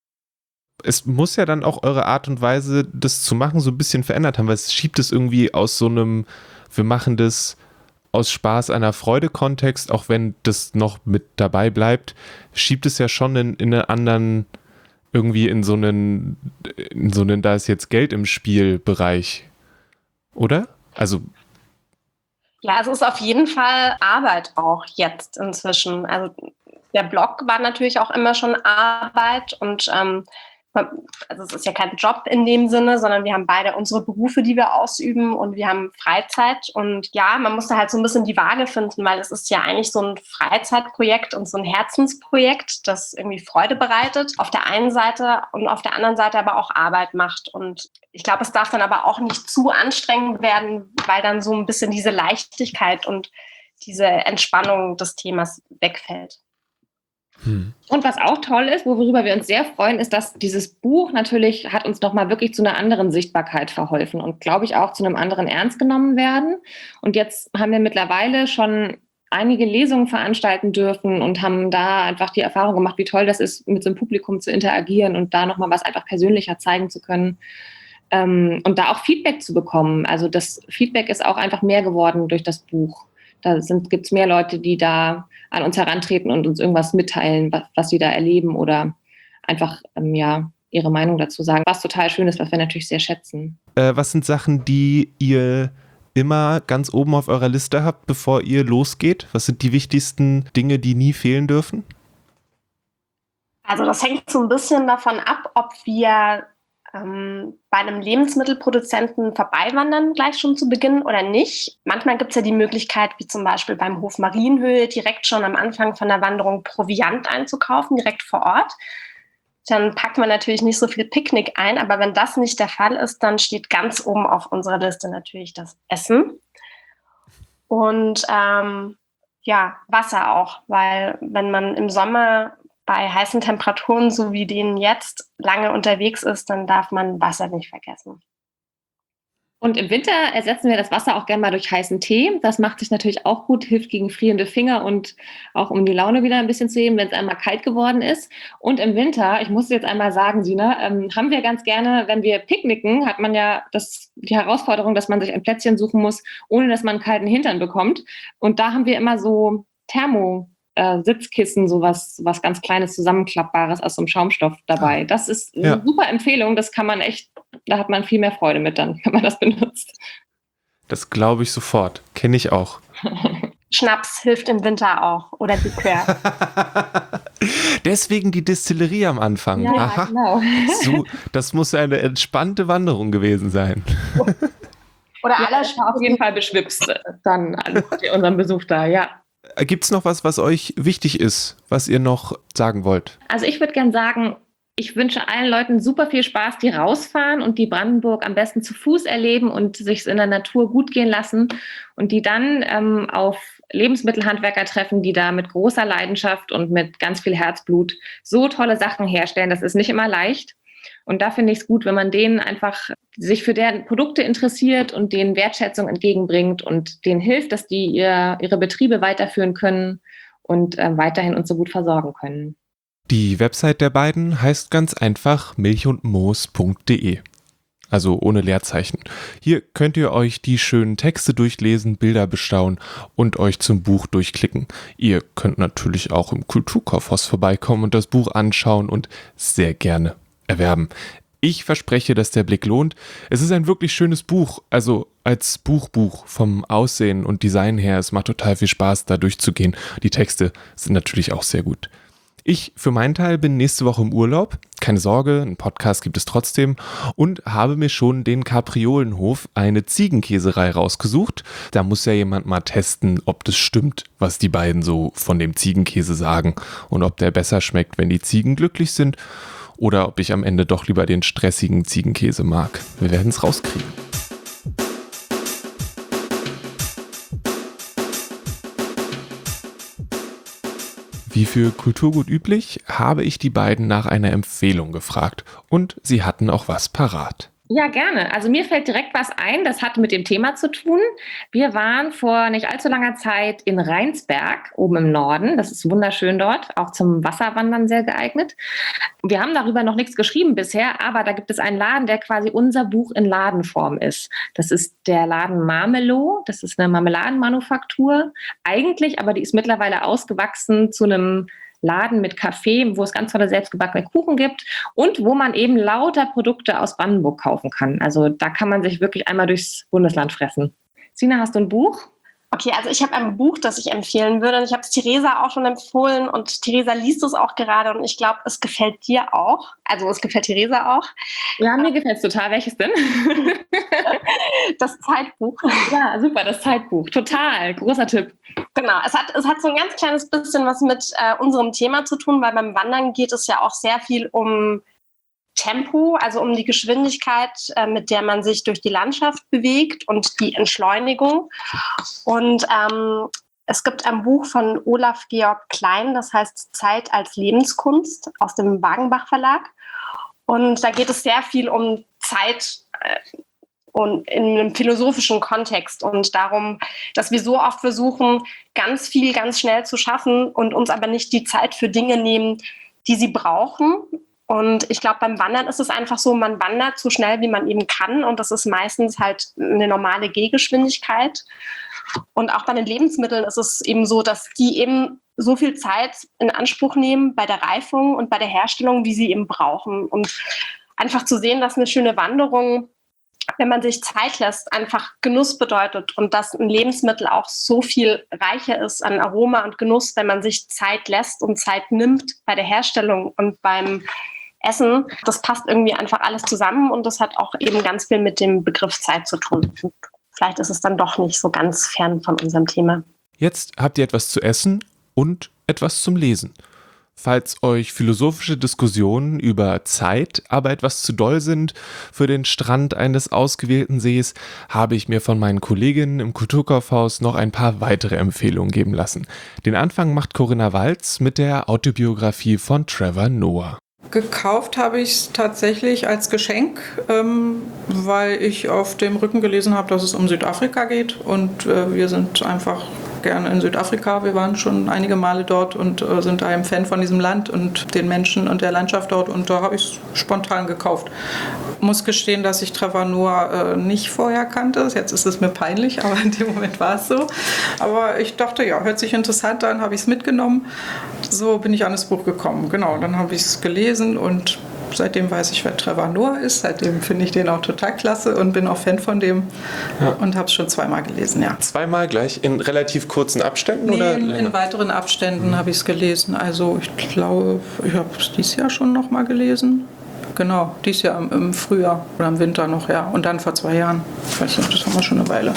es muss ja dann auch eure Art und Weise, das zu machen, so ein bisschen verändert haben, weil es schiebt es irgendwie aus so einem, wir machen das aus Spaß einer Freude-Kontext, auch wenn das noch mit dabei bleibt, schiebt es ja schon in einen anderen, irgendwie in so einen, da ist jetzt Geld im Spiel Bereich, oder? Also Ja, es ist auf jeden Fall Arbeit auch jetzt inzwischen. Also der Blog war natürlich auch immer schon Arbeit und also es ist ja kein Job in dem Sinne, sondern wir haben beide unsere Berufe, die wir ausüben und wir haben Freizeit. Und ja, man muss da halt so ein bisschen die Waage finden, weil es ist ja eigentlich so ein Freizeitprojekt und so ein Herzensprojekt, das irgendwie Freude bereitet auf der einen Seite und auf der anderen Seite aber auch Arbeit macht. Und ich glaube, es darf dann aber auch nicht zu anstrengend werden, weil dann so ein bisschen diese Leichtigkeit und diese Entspannung des Themas wegfällt. Und was auch toll ist, worüber wir uns sehr freuen, ist, dass dieses Buch natürlich hat uns nochmal wirklich zu einer anderen Sichtbarkeit verholfen und, glaube ich, auch zu einem anderen ernst genommen werden. Und jetzt haben wir mittlerweile schon einige Lesungen veranstalten dürfen und haben da einfach die Erfahrung gemacht, wie toll das ist, mit so einem Publikum zu interagieren und da nochmal was einfach persönlicher zeigen zu können. Und da auch Feedback zu bekommen. Also das Feedback ist auch einfach mehr geworden durch das Buch. Da gibt es mehr Leute, die da an uns herantreten und uns irgendwas mitteilen, was sie da erleben oder einfach ihre Meinung dazu sagen, was total schön ist, was wir natürlich sehr schätzen. Was sind Sachen, die ihr immer ganz oben auf eurer Liste habt, bevor ihr losgeht? Was sind die wichtigsten Dinge, die nie fehlen dürfen? Also das hängt so ein bisschen davon ab, ob wir bei einem Lebensmittelproduzenten vorbeiwandern, gleich schon zu Beginn oder nicht. Manchmal gibt es ja die Möglichkeit, wie zum Beispiel beim Hof Marienhöhe, direkt schon am Anfang von der Wanderung Proviant einzukaufen, direkt vor Ort. Dann packt man natürlich nicht so viel Picknick ein, aber wenn das nicht der Fall ist, dann steht ganz oben auf unserer Liste natürlich das Essen. Und Wasser auch, weil wenn man im Sommer bei heißen Temperaturen, so wie denen jetzt, lange unterwegs ist, dann darf man Wasser nicht vergessen. Und im Winter ersetzen wir das Wasser auch gerne mal durch heißen Tee. Das macht sich natürlich auch gut, hilft gegen frierende Finger und auch um die Laune wieder ein bisschen zu heben, wenn es einmal kalt geworden ist. Und im Winter, ich muss jetzt einmal sagen, Sina, haben wir ganz gerne, wenn wir picknicken, hat man ja die Herausforderung, dass man sich ein Plätzchen suchen muss, ohne dass man einen kalten Hintern bekommt. Und da haben wir immer so Sitzkissen, so was ganz Kleines, Zusammenklappbares aus so einem Schaumstoff dabei. Das ist eine super Empfehlung, das kann man echt, da hat man viel mehr Freude mit dann, wenn man das benutzt. Das glaube ich sofort, kenne ich auch. Schnaps hilft im Winter auch oder Likör. Deswegen die Distillerie am Anfang. Ja, aha. Genau. So, das muss eine entspannte Wanderung gewesen sein. Oder alles auf jeden Fall beschwipst dann an unserem Besuch da, ja. Gibt es noch was euch wichtig ist, was ihr noch sagen wollt? Also ich würde gerne sagen, ich wünsche allen Leuten super viel Spaß, die rausfahren und die Brandenburg am besten zu Fuß erleben und sich in der Natur gut gehen lassen und die dann auf Lebensmittelhandwerker treffen, die da mit großer Leidenschaft und mit ganz viel Herzblut so tolle Sachen herstellen. Das ist nicht immer leicht. Und da finde ich es gut, wenn man denen einfach sich für deren Produkte interessiert und denen Wertschätzung entgegenbringt und denen hilft, dass die ihre Betriebe weiterführen können und weiterhin uns so gut versorgen können. Die Website der beiden heißt ganz einfach milchundmoos.de. Also ohne Leerzeichen. Hier könnt ihr euch die schönen Texte durchlesen, Bilder bestaunen und euch zum Buch durchklicken. Ihr könnt natürlich auch im Kulturkaufhaus vorbeikommen und das Buch anschauen und sehr gerne erwerben. Ich verspreche, dass der Blick lohnt. Es ist ein wirklich schönes Buch, also als Buch vom Aussehen und Design her. Es macht total viel Spaß, da durchzugehen. Die Texte sind natürlich auch sehr gut. Ich für meinen Teil bin nächste Woche im Urlaub. Keine Sorge, einen Podcast gibt es trotzdem und habe mir schon den Kapriolenhof, eine Ziegenkäserei, rausgesucht. Da muss ja jemand mal testen, ob das stimmt, was die beiden so von dem Ziegenkäse sagen und ob der besser schmeckt, wenn die Ziegen glücklich sind oder ob ich am Ende doch lieber den stressigen Ziegenkäse mag. Wir werden es rauskriegen. Wie für Kulturgut üblich, habe ich die beiden nach einer Empfehlung gefragt und sie hatten auch was parat. Ja, gerne. Also mir fällt direkt was ein, das hat mit dem Thema zu tun. Wir waren vor nicht allzu langer Zeit in Rheinsberg, oben im Norden. Das ist wunderschön dort, auch zum Wasserwandern sehr geeignet. Wir haben darüber noch nichts geschrieben bisher, aber da gibt es einen Laden, der quasi unser Buch in Ladenform ist. Das ist der Laden Marmelo. Das ist eine Marmeladenmanufaktur eigentlich, aber die ist mittlerweile ausgewachsen zu einem Laden mit Café, wo es ganz tolle selbstgebackene Kuchen gibt und wo man eben lauter Produkte aus Brandenburg kaufen kann. Also da kann man sich wirklich einmal durchs Bundesland fressen. Sina, hast du ein Buch? Okay, also ich habe ein Buch, das ich empfehlen würde. Und ich habe es Theresa auch schon empfohlen und Theresa liest es auch gerade und ich glaube, es gefällt dir auch. Also es gefällt Theresa auch. Ja, mir gefällt es total. Welches denn? Das Zeitbuch. Ja, super, das Zeitbuch. Total. Großer Tipp. Genau, es hat so ein ganz kleines bisschen was mit unserem Thema zu tun, weil beim Wandern geht es ja auch sehr viel um Tempo, also um die Geschwindigkeit, mit der man sich durch die Landschaft bewegt und die Entschleunigung. Und es gibt ein Buch von Olaf Georg Klein, das heißt Zeit als Lebenskunst aus dem Wagenbach Verlag. Und da geht es sehr viel um Zeit und in einem philosophischen Kontext und darum, dass wir so oft versuchen, ganz viel, ganz schnell zu schaffen und uns aber nicht die Zeit für Dinge nehmen, die sie brauchen. Und ich glaube, beim Wandern ist es einfach so, man wandert so schnell, wie man eben kann. Und das ist meistens halt eine normale Gehgeschwindigkeit. Und auch bei den Lebensmitteln ist es eben so, dass die eben so viel Zeit in Anspruch nehmen bei der Reifung und bei der Herstellung, wie sie eben brauchen. Und einfach zu sehen, dass eine schöne Wanderung, wenn man sich Zeit lässt, einfach Genuss bedeutet und dass ein Lebensmittel auch so viel reicher ist an Aroma und Genuss, wenn man sich Zeit lässt und Zeit nimmt bei der Herstellung und beim Essen. Das passt irgendwie einfach alles zusammen und das hat auch eben ganz viel mit dem Begriff Zeit zu tun. Und vielleicht ist es dann doch nicht so ganz fern von unserem Thema. Jetzt habt ihr etwas zu essen und etwas zum Lesen. Falls euch philosophische Diskussionen über Zeit aber etwas zu doll sind für den Strand eines ausgewählten Sees, habe ich mir von meinen Kolleginnen im Kulturkaufhaus noch ein paar weitere Empfehlungen geben lassen. Den Anfang macht Corinna Walz mit der Autobiografie von Trevor Noah. Gekauft habe ich es tatsächlich als Geschenk, weil ich auf dem Rücken gelesen habe, dass es um Südafrika geht und wir sind einfach gerne in Südafrika. Wir waren schon einige Male dort und sind ein Fan von diesem Land und den Menschen und der Landschaft dort und da habe ich es spontan gekauft. Muss gestehen, dass ich Trevor Noah nicht vorher kannte. Jetzt ist es mir peinlich, aber in dem Moment war es so. Aber ich dachte, ja, hört sich interessant an, habe ich es mitgenommen. So bin ich an das Buch gekommen. Genau, dann habe ich es gelesen und seitdem weiß ich, wer Trevor Noah ist. Seitdem finde ich den auch total klasse und bin auch Fan von dem und habe es schon zweimal gelesen, ja. Zweimal gleich in relativ kurzen Abständen? Nee, oder in weiteren Abständen habe ich es gelesen. Also ich glaube, ich habe es dieses Jahr schon noch mal gelesen. Genau, dieses Jahr im Frühjahr oder im Winter noch, ja. Und dann vor 2 Jahren. Ich weiß nicht, das haben wir schon eine Weile.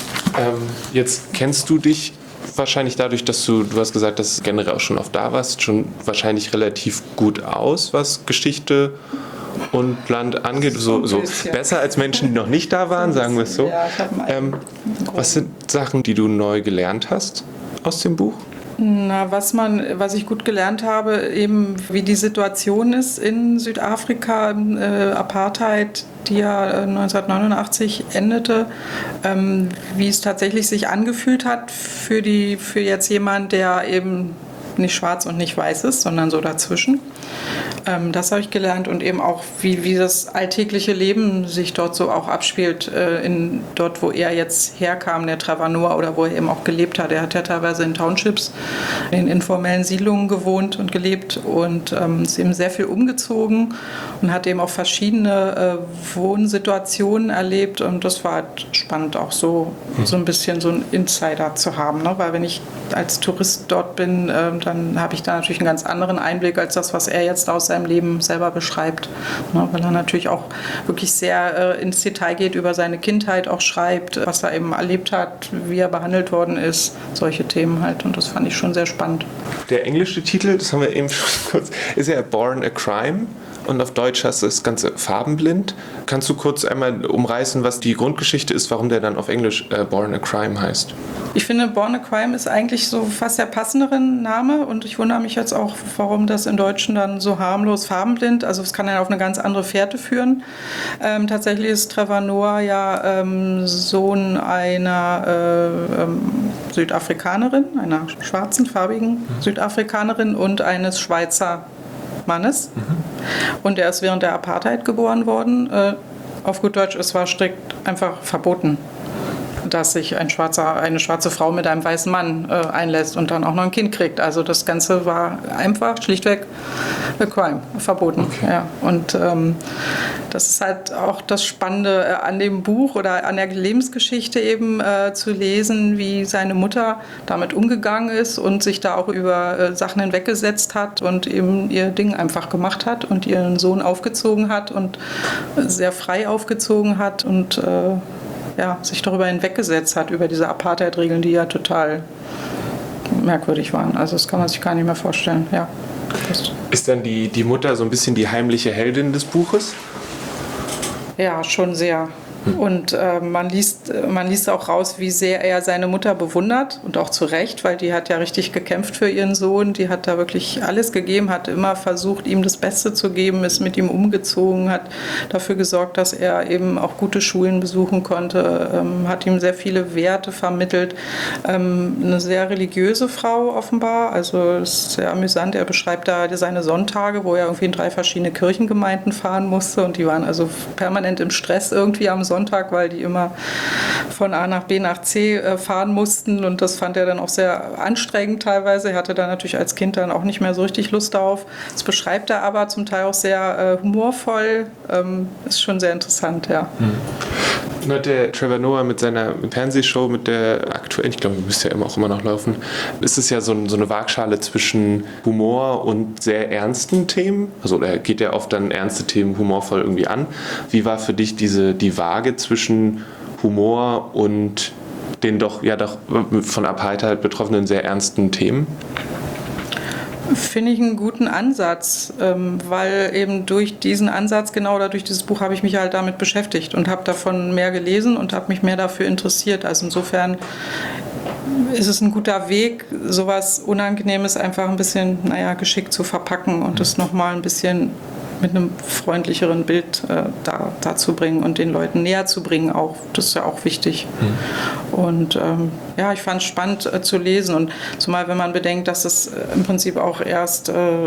Jetzt kennst du dich wahrscheinlich dadurch, dass du hast gesagt, dass du generell auch schon oft da warst, schon wahrscheinlich relativ gut aus, was Geschichte und Land angeht. So besser als Menschen, die noch nicht da waren, sagen wir es so. Ja, ich habe was sind Sachen, die du neu gelernt hast aus dem Buch? Na, was ich gut gelernt habe, eben wie die Situation ist in Südafrika, Apartheid, die ja 1989 endete, wie es tatsächlich sich angefühlt hat für jetzt jemand, der eben nicht schwarz und nicht weiß ist, sondern so dazwischen. Das habe ich gelernt und eben auch, wie das alltägliche Leben sich dort so auch abspielt, dort, wo er jetzt herkam, der Trevor Noah, oder wo er eben auch gelebt hat. Er hat ja teilweise in Townships, in informellen Siedlungen gewohnt und gelebt und ist eben sehr viel umgezogen und hat eben auch verschiedene Wohnsituationen erlebt und das war halt spannend, auch so ein bisschen so einen Insider zu haben, ne? Weil wenn ich als Tourist dort bin, dann habe ich da natürlich einen ganz anderen Einblick als das, was er jetzt aus seinem Leben selber beschreibt. Ne? Weil er natürlich auch wirklich sehr ins Detail geht, über seine Kindheit auch schreibt, was er eben erlebt hat, wie er behandelt worden ist, solche Themen halt. Und das fand ich schon sehr spannend. Der englische Titel, das haben wir eben schon kurz, ist ja Born a Crime. und auf Deutsch heißt das Ganze Farbenblind. Kannst du kurz einmal umreißen, was die Grundgeschichte ist, warum der dann auf Englisch Born a Crime heißt? Ich finde, Born a Crime ist eigentlich so fast der passendere Name und ich wundere mich jetzt auch, warum das im Deutschen dann so harmlos farbenblind, also es kann ja auf eine ganz andere Fährte führen. Tatsächlich ist Trevor Noah ja Sohn einer Südafrikanerin, einer schwarzen, farbigen Südafrikanerin und eines Schweizer Mannes. Und er ist während der Apartheid geboren worden. Auf gut Deutsch, es war strikt einfach verboten, dass sich eine schwarze Frau mit einem weißen Mann einlässt und dann auch noch ein Kind kriegt. Also das Ganze war einfach schlichtweg a crime, verboten. Okay. Ja. Und das ist halt auch das Spannende an dem Buch oder an der Lebensgeschichte eben zu lesen, wie seine Mutter damit umgegangen ist und sich da auch über Sachen hinweggesetzt hat und eben ihr Ding einfach gemacht hat und ihren Sohn aufgezogen hat und sehr frei aufgezogen hat und sich darüber hinweggesetzt hat, über diese Apartheid-Regeln, die ja total merkwürdig waren. Also das kann man sich gar nicht mehr vorstellen. Ja. Ist dann die Mutter so ein bisschen die heimliche Heldin des Buches? Ja, schon sehr. Und man liest auch raus, wie sehr er seine Mutter bewundert und auch zu Recht, weil die hat ja richtig gekämpft für ihren Sohn. Die hat da wirklich alles gegeben, hat immer versucht, ihm das Beste zu geben, ist mit ihm umgezogen, hat dafür gesorgt, dass er eben auch gute Schulen besuchen konnte, hat ihm sehr viele Werte vermittelt. Eine sehr religiöse Frau offenbar, also das ist sehr amüsant. Er beschreibt da seine Sonntage, wo er irgendwie in 3 verschiedene Kirchengemeinden fahren musste und die waren also permanent im Stress irgendwie am Sonntag, weil die immer von A nach B nach C fahren mussten und das fand er dann auch sehr anstrengend teilweise. Er hatte da natürlich als Kind dann auch nicht mehr so richtig Lust darauf. Das beschreibt er aber zum Teil auch sehr humorvoll. Ist schon sehr interessant, ja. Nun hat der Trevor Noah mit seiner Fernsehshow, mit der aktuell, ich glaube, die müsste ja auch immer noch laufen, ist es ja so eine Waagschale zwischen Humor und sehr ernsten Themen. Also er geht ja oft dann ernste Themen humorvoll irgendwie an. Wie war für dich die Waage zwischen Humor und den doch von Apartheid betroffenen sehr ernsten Themen? Finde ich einen guten Ansatz, weil eben durch diesen Ansatz, genau oder durch dieses Buch, habe ich mich halt damit beschäftigt und habe davon mehr gelesen und habe mich mehr dafür interessiert. Also insofern ist es ein guter Weg, sowas Unangenehmes einfach ein bisschen, geschickt zu verpacken und es nochmal ein bisschen mit einem freundlicheren Bild dazu bringen und den Leuten näher zu bringen auch. Das ist ja auch wichtig. Und ich fand es spannend zu lesen und zumal wenn man bedenkt, dass es im Prinzip auch erst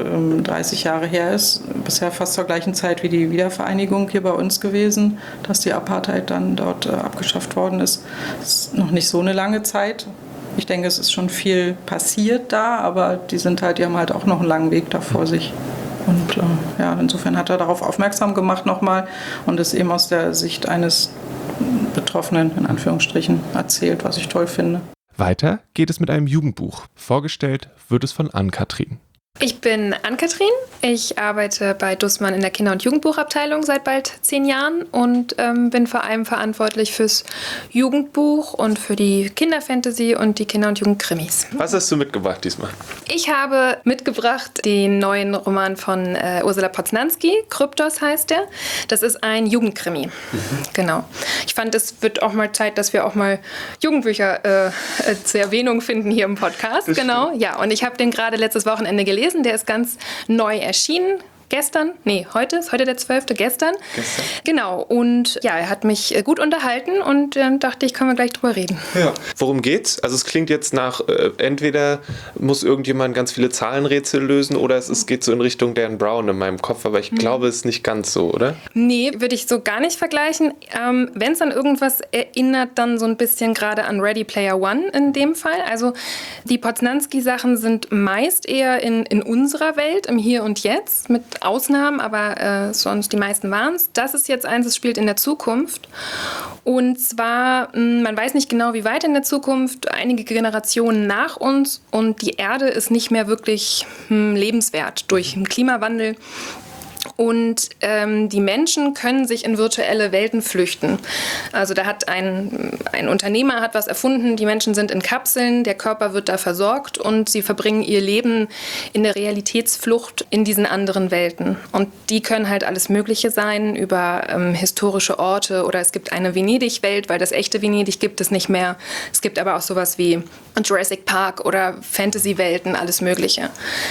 30 Jahre her ist, bisher fast zur gleichen Zeit wie die Wiedervereinigung hier bei uns gewesen, dass die Apartheid dann dort abgeschafft worden ist. Das ist noch nicht so eine lange Zeit. Ich denke, es ist schon viel passiert da, aber die haben halt auch noch einen langen Weg da vor sich. Und insofern hat er darauf aufmerksam gemacht nochmal und es eben aus der Sicht eines Betroffenen, in Anführungsstrichen, erzählt, was ich toll finde. Weiter geht es mit einem Jugendbuch. Vorgestellt wird es von Ann-Kathrin. Ich bin Ann-Kathrin. Ich arbeite bei Dussmann in der Kinder- und Jugendbuchabteilung seit bald 10 Jahren und bin vor allem verantwortlich fürs Jugendbuch und für die Kinderfantasy und die Kinder- und Jugendkrimis. Was hast du mitgebracht diesmal? Ich habe mitgebracht den neuen Roman von Ursula Poznanski, Kryptos heißt der. Das ist ein Jugendkrimi. Genau. Ich fand, es wird auch mal Zeit, dass wir auch mal Jugendbücher zur Erwähnung finden hier im Podcast. Das genau. Stimmt. Ja, und ich habe den gerade letztes Wochenende gelesen. Der ist ganz neu erschienen. Heute ist der 12. Gestern. Genau, und ja, er hat mich gut unterhalten und dann dachte ich, können wir gleich drüber reden. Ja. Worum geht's? Also es klingt jetzt nach, entweder muss irgendjemand ganz viele Zahlenrätsel lösen oder es geht so in Richtung Dan Brown in meinem Kopf, aber ich glaube, es ist nicht ganz so, oder? Nee, würde ich so gar nicht vergleichen. Wenn es an irgendwas erinnert, dann so ein bisschen gerade an Ready Player One in dem Fall. Also die Poznanski-Sachen sind meist eher in unserer Welt, im Hier und Jetzt, mit Ausnahmen, aber sonst die meisten waren es. Das ist jetzt eins, das spielt in der Zukunft. Und zwar, man weiß nicht genau, wie weit in der Zukunft, einige Generationen nach uns und die Erde ist nicht mehr wirklich lebenswert durch den Klimawandel. Und die Menschen können sich in virtuelle Welten flüchten. Also da hat ein Unternehmer hat was erfunden, die Menschen sind in Kapseln, der Körper wird da versorgt und sie verbringen ihr Leben in der Realitätsflucht in diesen anderen Welten. Und die können halt alles Mögliche sein, über historische Orte, oder es gibt eine Venedig-Welt, weil das echte Venedig gibt es nicht mehr. Es gibt aber auch sowas wie Jurassic Park oder Fantasy-Welten, alles Mögliche.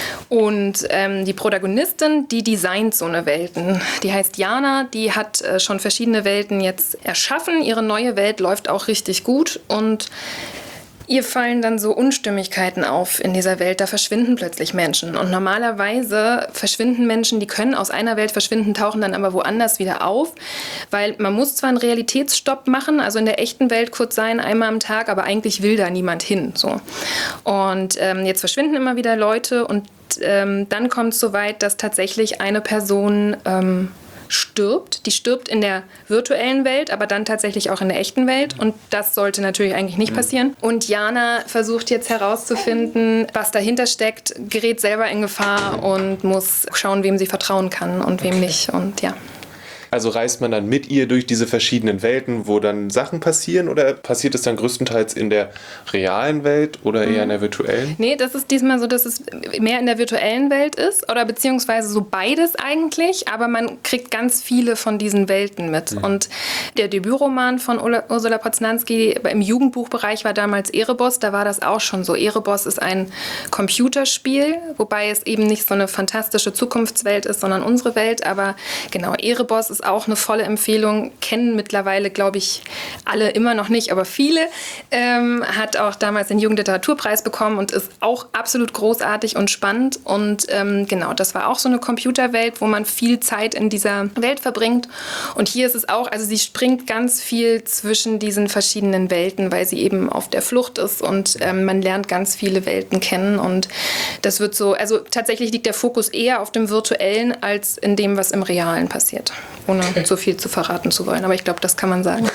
Und die Protagonistin, die designt so eine Welten. Die heißt Jana, die hat schon verschiedene Welten jetzt erschaffen. Ihre neue Welt läuft auch richtig gut und ihr fallen dann so Unstimmigkeiten auf in dieser Welt. Da verschwinden plötzlich Menschen. Und normalerweise verschwinden Menschen, die können aus einer Welt verschwinden, tauchen dann aber woanders wieder auf. Weil man muss zwar einen Realitätsstopp machen, also in der echten Welt kurz sein, einmal am Tag, aber eigentlich will da niemand hin. So. Und jetzt verschwinden immer wieder Leute und dann kommt es so weit, dass tatsächlich eine Person stirbt. Die stirbt in der virtuellen Welt, aber dann tatsächlich auch in der echten Welt. Und das sollte natürlich eigentlich nicht passieren. Und Jana versucht jetzt herauszufinden, was dahinter steckt, gerät selber in Gefahr und muss schauen, wem sie vertrauen kann und wem nicht. Und ja. Also reist man dann mit ihr durch diese verschiedenen Welten, wo dann Sachen passieren, oder passiert es dann größtenteils in der realen Welt oder eher in der virtuellen? Nee, das ist diesmal so, dass es mehr in der virtuellen Welt ist oder beziehungsweise so beides eigentlich, aber man kriegt ganz viele von diesen Welten mit. Und der Debütroman von Ursula Poznanski im Jugendbuchbereich war damals Erebos, da war das auch schon so. Erebos ist ein Computerspiel, wobei es eben nicht so eine fantastische Zukunftswelt ist, sondern unsere Welt, aber genau, Erebos ist auch eine volle Empfehlung, kennen mittlerweile, glaube ich, alle immer noch nicht, aber viele, hat auch damals den Jugendliteraturpreis bekommen und ist auch absolut großartig und spannend und genau, das war auch so eine Computerwelt, wo man viel Zeit in dieser Welt verbringt und hier ist es auch, also sie springt ganz viel zwischen diesen verschiedenen Welten, weil sie eben auf der Flucht ist und man lernt ganz viele Welten kennen und das wird so, also tatsächlich liegt der Fokus eher auf dem Virtuellen als in dem, was im Realen passiert. Ohne so viel zu verraten zu wollen. Aber ich glaube, das kann man sagen.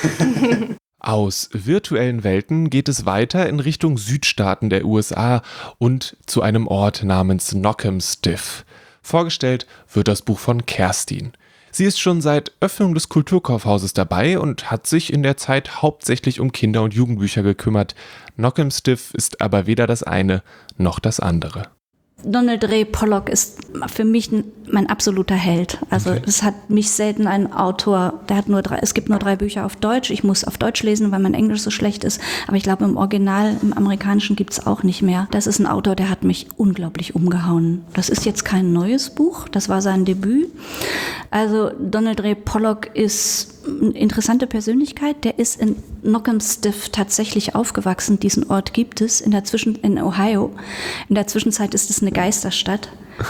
Aus virtuellen Welten geht es weiter in Richtung Südstaaten der USA und zu einem Ort namens Knockemstiff. Vorgestellt wird das Buch von Kerstin. Sie ist schon seit Öffnung des Kulturkaufhauses dabei und hat sich in der Zeit hauptsächlich um Kinder- und Jugendbücher gekümmert. Knockemstiff ist aber weder das eine noch das andere. Donald Ray Pollock ist für mich mein absoluter Held. Also es hat mich selten ein Autor, es gibt nur 3 Bücher auf Deutsch. Ich muss auf Deutsch lesen, weil mein Englisch so schlecht ist. Aber ich glaube, im Original, im Amerikanischen gibt es auch nicht mehr. Das ist ein Autor, der hat mich unglaublich umgehauen. Das ist jetzt kein neues Buch, das war sein Debüt. Also Donald Ray Pollock ist eine interessante Persönlichkeit. Der ist in Knockemstiff tatsächlich aufgewachsen. Diesen Ort gibt es in Ohio. In der Zwischenzeit ist es eine Geisterstadt.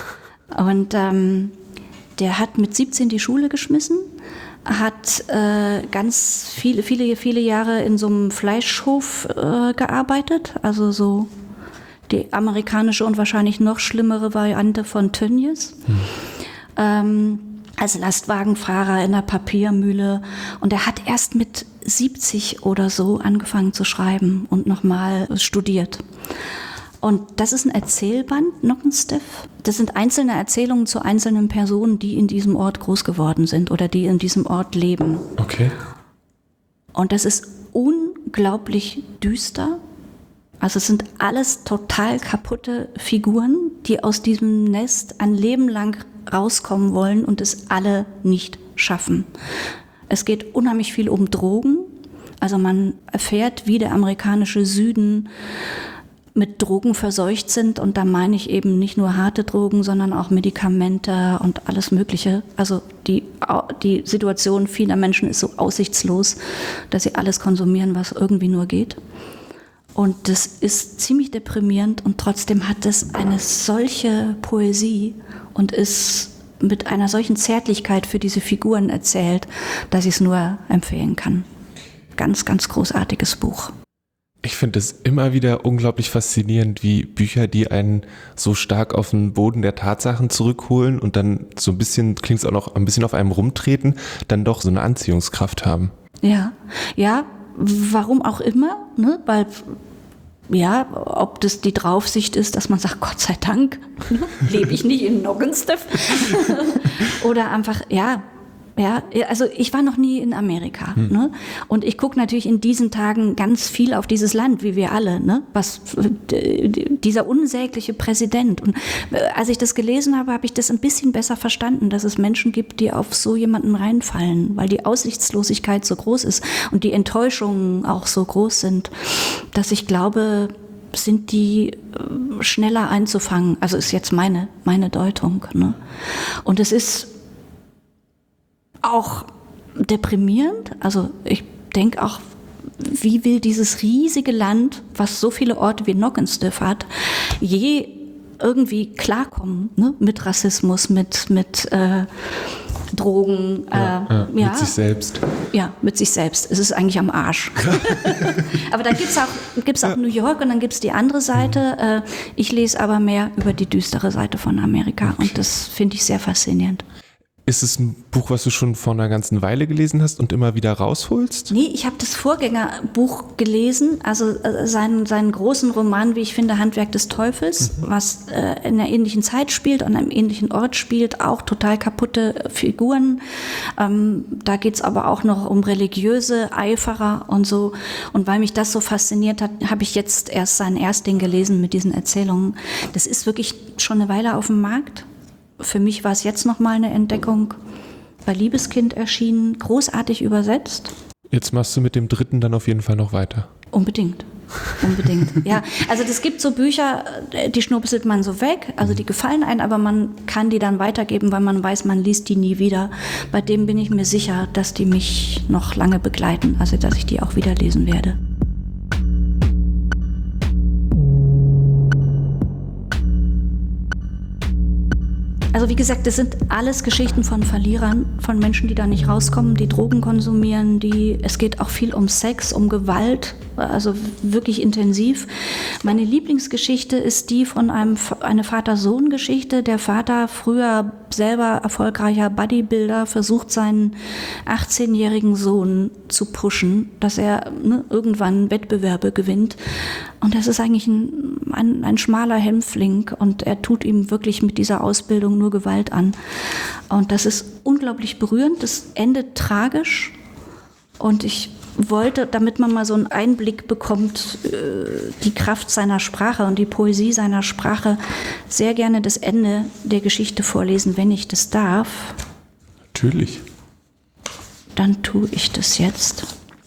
Und der hat mit 17 die Schule geschmissen, hat ganz viele Jahre in so einem Fleischhof gearbeitet, also so die amerikanische und wahrscheinlich noch schlimmere Variante von Tönnies. Als Lastwagenfahrer in einer Papiermühle. Und er hat erst mit 70 oder so angefangen zu schreiben und nochmal studiert. Und das ist ein Erzählband, Knockemstiff. Das sind einzelne Erzählungen zu einzelnen Personen, die in diesem Ort groß geworden sind oder die in diesem Ort leben. Okay. Und das ist unglaublich düster. Also es sind alles total kaputte Figuren, die aus diesem Nest ein Leben lang rauskommen wollen und es alle nicht schaffen. Es geht unheimlich viel um Drogen. Also man erfährt, wie der amerikanische Süden mit Drogen verseucht sind. Und da meine ich eben nicht nur harte Drogen, sondern auch Medikamente und alles Mögliche. Also die Situation vieler Menschen ist so aussichtslos, dass sie alles konsumieren, was irgendwie nur geht. Und das ist ziemlich deprimierend und trotzdem hat es eine solche Poesie und ist mit einer solchen Zärtlichkeit für diese Figuren erzählt, dass ich es nur empfehlen kann. Ganz, ganz großartiges Buch. Ich finde es immer wieder unglaublich faszinierend, wie Bücher, die einen so stark auf den Boden der Tatsachen zurückholen und dann so ein bisschen, klingt es auch noch ein bisschen auf einem rumtreten, dann doch so eine Anziehungskraft haben. Ja, warum auch immer, ne? Weil ja, ob das die Draufsicht ist, dass man sagt, Gott sei Dank, lebe ich nicht in Noggenstiff. Oder einfach, ja, also ich war noch nie in Amerika. Ne? Und ich gucke natürlich in diesen Tagen ganz viel auf dieses Land, wie wir alle. Ne? Was dieser unsägliche Präsident. Und als ich das gelesen habe, habe ich das ein bisschen besser verstanden, dass es Menschen gibt, die auf so jemanden reinfallen, weil die Aussichtslosigkeit so groß ist und die Enttäuschungen auch so groß sind, dass ich glaube, sind die schneller einzufangen. Also ist jetzt meine Deutung. Ne? Und es ist auch deprimierend. Also ich denke auch, wie will dieses riesige Land, was so viele Orte wie Noggenstiff hat, je irgendwie klarkommen, ne? Mit Rassismus, mit Drogen. Mit sich selbst. Ja, mit sich selbst. Es ist eigentlich am Arsch. Aber dann gibt's auch New York und dann gibt's die andere Seite. Ich lese aber mehr über die düstere Seite von Amerika und das finde ich sehr faszinierend. Ist es ein Buch, was du schon vor einer ganzen Weile gelesen hast und immer wieder rausholst? Nee, ich habe das Vorgängerbuch gelesen, also seinen großen Roman, wie ich finde, Handwerk des Teufels, was in einer ähnlichen Zeit spielt, an einem ähnlichen Ort spielt, auch total kaputte Figuren. Da geht's aber auch noch um religiöse Eiferer und so. Und weil mich das so fasziniert hat, habe ich jetzt erst sein Erstling gelesen mit diesen Erzählungen. Das ist wirklich schon eine Weile auf dem Markt. Für mich war es jetzt nochmal eine Entdeckung. Bei Liebeskind erschienen, großartig übersetzt. Jetzt machst du mit dem 3. dann auf jeden Fall noch weiter. Unbedingt. Ja, also es gibt so Bücher, die schnupselt man so weg, also die gefallen einem, aber man kann die dann weitergeben, weil man weiß, man liest die nie wieder. Bei dem bin ich mir sicher, dass die mich noch lange begleiten, also dass ich die auch wieder lesen werde. Also wie gesagt, das sind alles Geschichten von Verlierern, von Menschen, die da nicht rauskommen, die Drogen konsumieren, es geht auch viel um Sex, um Gewalt, also wirklich intensiv. Meine Lieblingsgeschichte ist die von eine Vater-Sohn-Geschichte. Der Vater, früher selber erfolgreicher Bodybuilder, versucht seinen 18-jährigen Sohn zu pushen, dass er irgendwann Wettbewerbe gewinnt. Und das ist eigentlich ein schmaler Hämpfling und er tut ihm wirklich mit dieser Ausbildung nur Gewalt an. Und das ist unglaublich berührend, das endet tragisch und ich wollte, damit man mal so einen Einblick bekommt, die Kraft seiner Sprache und die Poesie seiner Sprache, sehr gerne das Ende der Geschichte vorlesen, wenn ich das darf. Natürlich. Dann tue ich das jetzt.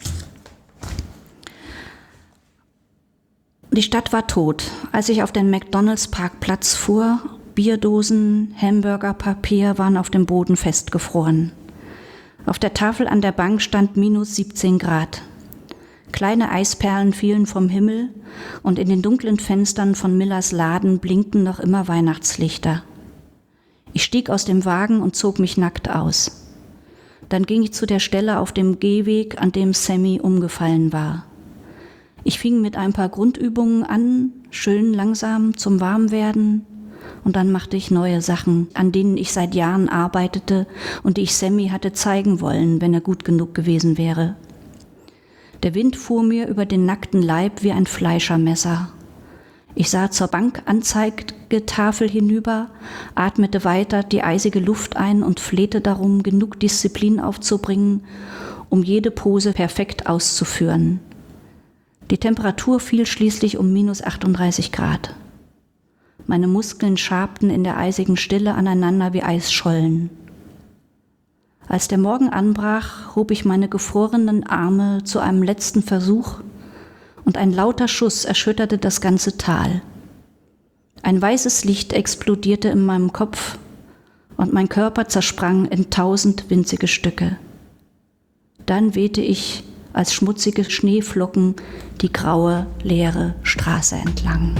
Die Stadt war tot, als ich auf den McDonald's-Parkplatz fuhr. Bierdosen, Hamburgerpapier waren auf dem Boden festgefroren. Auf der Tafel an der Bank stand -17 Grad. Kleine Eisperlen fielen vom Himmel und in den dunklen Fenstern von Millers Laden blinkten noch immer Weihnachtslichter. Ich stieg aus dem Wagen und zog mich nackt aus. Dann ging ich zu der Stelle auf dem Gehweg, an dem Sammy umgefallen war. Ich fing mit ein paar Grundübungen an, schön langsam zum Warmwerden. Und dann machte ich neue Sachen, an denen ich seit Jahren arbeitete und die ich Sammy hatte zeigen wollen, wenn er gut genug gewesen wäre. Der Wind fuhr mir über den nackten Leib wie ein Fleischermesser. Ich sah zur Bankanzeigetafel hinüber, atmete weiter die eisige Luft ein und flehte darum, genug Disziplin aufzubringen, um jede Pose perfekt auszuführen. Die Temperatur fiel schließlich um -38 Grad. Meine Muskeln schabten in der eisigen Stille aneinander wie Eisschollen. Als der Morgen anbrach, hob ich meine gefrorenen Arme zu einem letzten Versuch und ein lauter Schuss erschütterte das ganze Tal. Ein weißes Licht explodierte in meinem Kopf und mein Körper zersprang in 1000 winzige Stücke. Dann wehte ich als schmutzige Schneeflocken die graue, leere Straße entlang.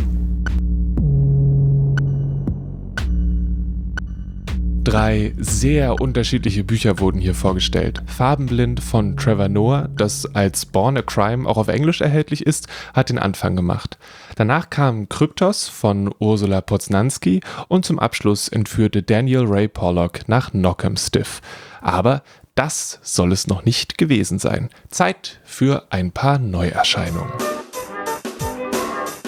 3 sehr unterschiedliche Bücher wurden hier vorgestellt. Farbenblind von Trevor Noah, das als Born a Crime auch auf Englisch erhältlich ist, hat den Anfang gemacht. Danach kam Kryptos von Ursula Poznanski und zum Abschluss entführte Daniel Ray Pollock nach Noggenstiff. Aber das soll es noch nicht gewesen sein. Zeit für ein paar Neuerscheinungen.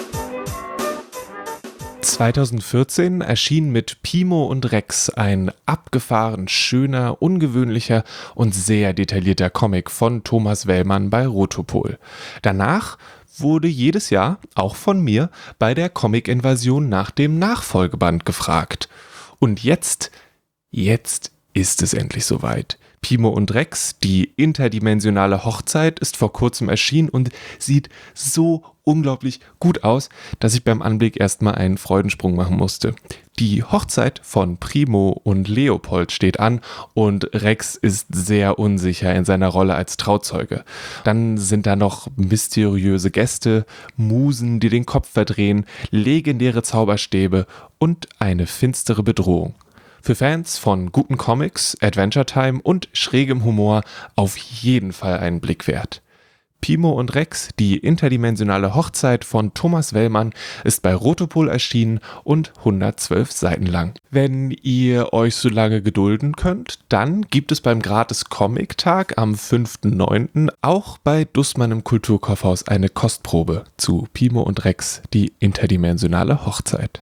2014 erschien mit Pimo und Rex ein abgefahren schöner, ungewöhnlicher und sehr detaillierter Comic von Thomas Wellmann bei Rotopol. Danach wurde jedes Jahr, auch von mir, bei der Comic-Invasion nach dem Nachfolgeband gefragt. Und jetzt ist es endlich soweit. Pimo und Rex, die interdimensionale Hochzeit, ist vor kurzem erschienen und sieht so unglaublich gut aus, dass ich beim Anblick erstmal einen Freudensprung machen musste. Die Hochzeit von Primo und Leopold steht an und Rex ist sehr unsicher in seiner Rolle als Trauzeuge. Dann sind da noch mysteriöse Gäste, Musen, die den Kopf verdrehen, legendäre Zauberstäbe und eine finstere Bedrohung. Für Fans von guten Comics, Adventure Time und schrägem Humor auf jeden Fall einen Blick wert. Pimo und Rex, die interdimensionale Hochzeit von Thomas Wellmann, ist bei Rotopol erschienen und 112 Seiten lang. Wenn ihr euch so lange gedulden könnt, dann gibt es beim Gratis-Comic-Tag am 5.9. auch bei Dussmann im Kulturkaufhaus eine Kostprobe zu Pimo und Rex, die interdimensionale Hochzeit.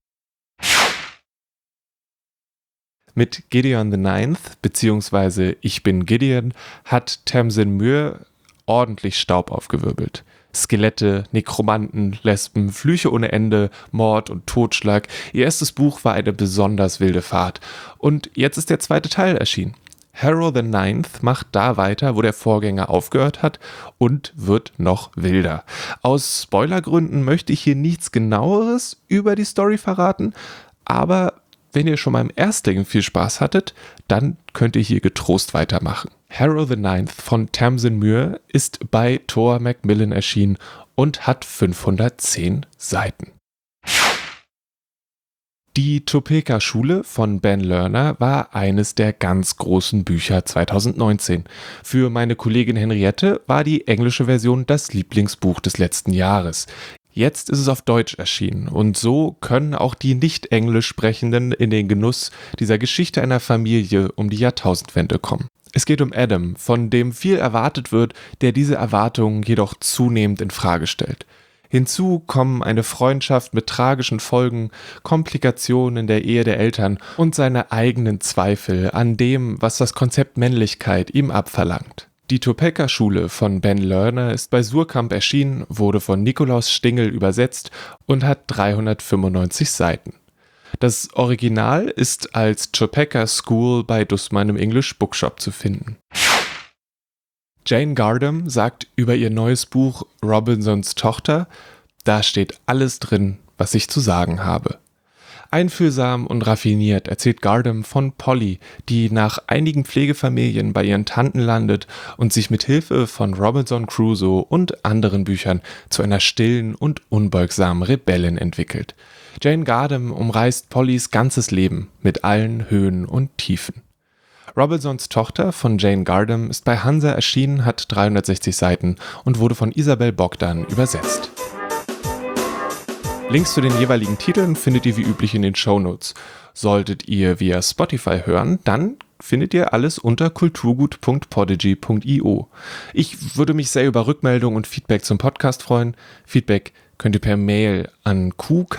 Mit Gideon the Ninth, beziehungsweise Ich bin Gideon, hat Tamsin Muir ordentlich Staub aufgewirbelt. Skelette, Nekromanten, Lesben, Flüche ohne Ende, Mord und Totschlag. Ihr erstes Buch war eine besonders wilde Fahrt. Und jetzt ist der zweite Teil erschienen. Harrow the Ninth macht da weiter, wo der Vorgänger aufgehört hat und wird noch wilder. Aus Spoilergründen möchte ich hier nichts Genaueres über die Story verraten, aber wenn ihr schon beim Erstling viel Spaß hattet, dann könnt ihr hier getrost weitermachen. Harrow the Ninth von Tamsin Muir ist bei Tor Macmillan erschienen und hat 510 Seiten. Die Topeka-Schule von Ben Lerner war eines der ganz großen Bücher 2019. Für meine Kollegin Henriette war die englische Version das Lieblingsbuch des letzten Jahres. Jetzt ist es auf Deutsch erschienen und so können auch die nicht-englisch Sprechenden in den Genuss dieser Geschichte einer Familie um die Jahrtausendwende kommen. Es geht um Adam, von dem viel erwartet wird, der diese Erwartungen jedoch zunehmend in Frage stellt. Hinzu kommen eine Freundschaft mit tragischen Folgen, Komplikationen in der Ehe der Eltern und seine eigenen Zweifel an dem, was das Konzept Männlichkeit ihm abverlangt. Die Topeka-Schule von Ben Lerner ist bei Suhrkamp erschienen, wurde von Nikolaus Stingel übersetzt und hat 395 Seiten. Das Original ist als Topeka School bei Dussmann im English Bookshop zu finden. Jane Gardam sagt über ihr neues Buch Robinsons Tochter: Da steht alles drin, was ich zu sagen habe. Einfühlsam und raffiniert erzählt Gardam von Polly, die nach einigen Pflegefamilien bei ihren Tanten landet und sich mit Hilfe von Robinson Crusoe und anderen Büchern zu einer stillen und unbeugsamen Rebellin entwickelt. Jane Gardam umreißt Pollys ganzes Leben mit allen Höhen und Tiefen. Robinsons Tochter von Jane Gardam ist bei Hansa erschienen, hat 360 Seiten und wurde von Isabel Bogdan übersetzt. Links zu den jeweiligen Titeln findet ihr wie üblich in den Shownotes. Solltet ihr via Spotify hören, dann findet ihr alles unter kulturgut.podigy.io. Ich würde mich sehr über Rückmeldung und Feedback zum Podcast freuen. Feedback könnt ihr per Mail an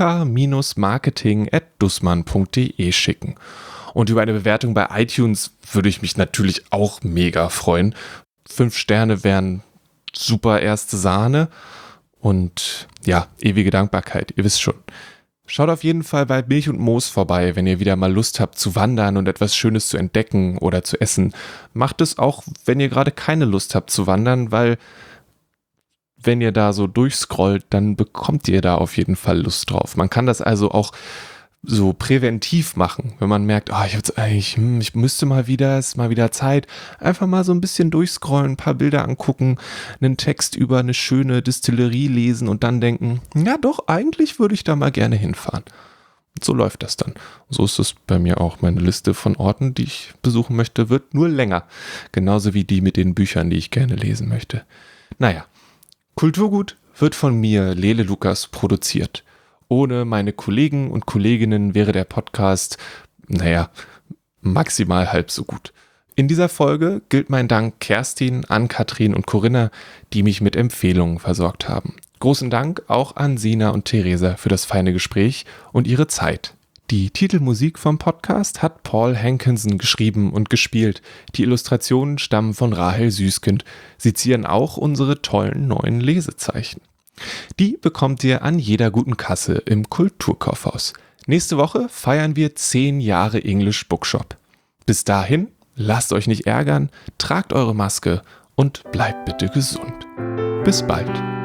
qk-marketing@dussmann.de schicken. Und über eine Bewertung bei iTunes würde ich mich natürlich auch mega freuen. 5 Sterne wären super erste Sahne. Und ja, ewige Dankbarkeit, ihr wisst schon. Schaut auf jeden Fall bei Milch und Moos vorbei, wenn ihr wieder mal Lust habt zu wandern und etwas Schönes zu entdecken oder zu essen. Macht es auch, wenn ihr gerade keine Lust habt zu wandern, weil wenn ihr da so durchscrollt, dann bekommt ihr da auf jeden Fall Lust drauf. Man kann das also auch so präventiv machen, wenn man merkt, ich müsste mal wieder, es ist mal wieder Zeit, einfach mal so ein bisschen durchscrollen, ein paar Bilder angucken, einen Text über eine schöne Distillerie lesen und dann denken, ja doch, eigentlich würde ich da mal gerne hinfahren. Und so läuft das dann. So ist es bei mir auch. Meine Liste von Orten, die ich besuchen möchte, wird nur länger. Genauso wie die mit den Büchern, die ich gerne lesen möchte. Naja, Kulturgut wird von mir, Lele Lukas, produziert. Ohne meine Kollegen und Kolleginnen wäre der Podcast, maximal halb so gut. In dieser Folge gilt mein Dank Kerstin, Ann-Kathrin und Corinna, die mich mit Empfehlungen versorgt haben. Großen Dank auch an Sina und Theresa für das feine Gespräch und ihre Zeit. Die Titelmusik vom Podcast hat Paul Hankinson geschrieben und gespielt. Die Illustrationen stammen von Rahel Süskind. Sie zieren auch unsere tollen neuen Lesezeichen. Die bekommt ihr an jeder guten Kasse im Kulturkaufhaus. Nächste Woche feiern wir 10 Jahre English Bookshop. Bis dahin, lasst euch nicht ärgern, tragt eure Maske und bleibt bitte gesund. Bis bald.